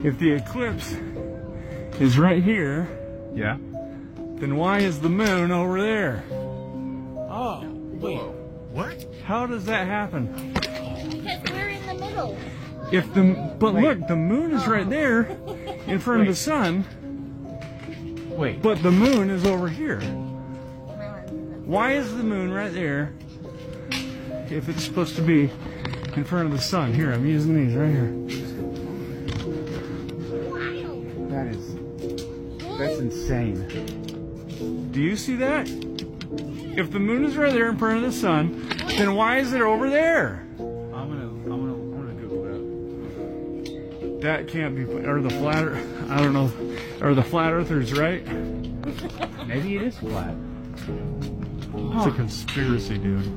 If the eclipse is right here, Yeah. then why is the moon over there? Oh, wait. What? How does that happen? Because we're in the middle. But look, the moon is right there in front of the sun, Wait. but the moon is over here. Why is the moon right there if it's supposed to be in front of the sun? Here, I'm using these right here. That's insane. Do you see that? If the moon is right there in front of the sun, then why is it over there? I'm gonna Google that. That can't be, or the flat, I don't know, are the flat earthers right? Maybe it is flat. It's a conspiracy, dude.